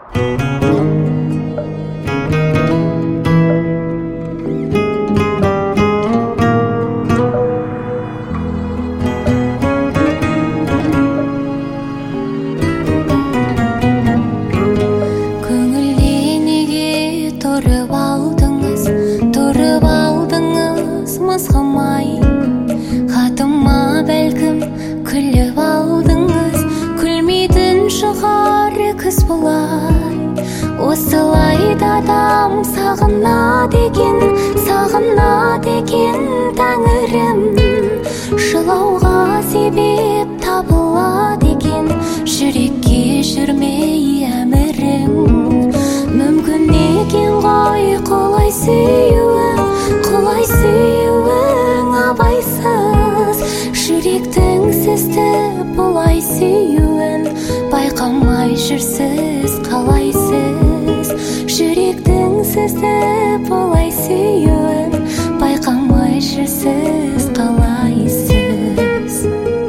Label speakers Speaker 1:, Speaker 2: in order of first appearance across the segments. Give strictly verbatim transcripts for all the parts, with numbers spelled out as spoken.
Speaker 1: Осылай да адам сағынады екен, сағынады екен тәңірім. Жылауға себеп табылады екен, жүрекке жүрмей әмірің. Мүмкін екен ғой құлай сүюің, құлай сүюің абайсыз. Жүректің сізді бұлай сүюін байқамай жүрсіз қалайсыз. Жүректің сізді бұлай сүюін байқамай жүрсіз қалайсыз.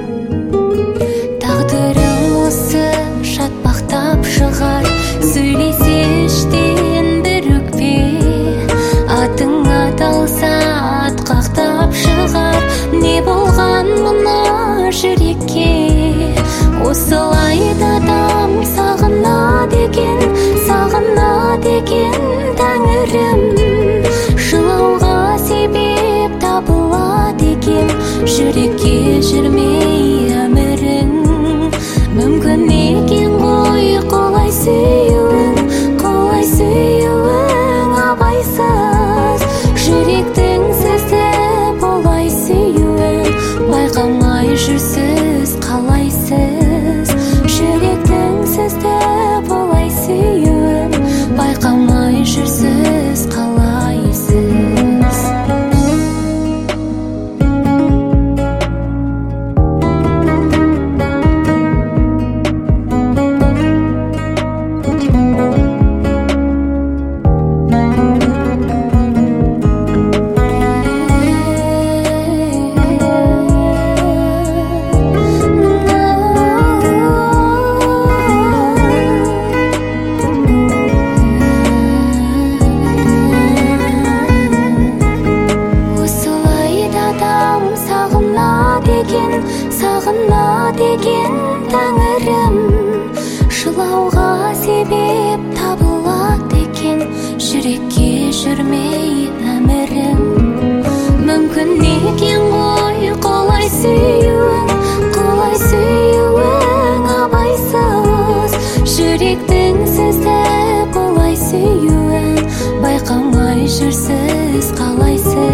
Speaker 1: Тағдырың осы шатпақтап шығар, сөйлесе іштен бір өкпе. Атың аталса атқақтап шығар, не болған мына жүрекке. Осылай да адам сағынады екен, сағынады екен тәңірім. Жылауға себеп табылады екен, жүрекке жүрмей әмірің. Мүмкін екен ғой құлай сүюің, құлай сүюің абайсыз. Жүректің сізді бұлай сүюін байқамай жүрсіз қалайсыз. Жүректің сізді бұлай сүюін байқамай жүрсіз қалайсыз. Сағынады екен тәңірім. Жылауға себеп табылады екен, жүрекке жүрмей әмірім. Мүмкін екен ғой құлай сүюің, құлай сүюің абайсыз. Жүректің сізді бұлай сүюін байқамай жүрсіз қалайсыз.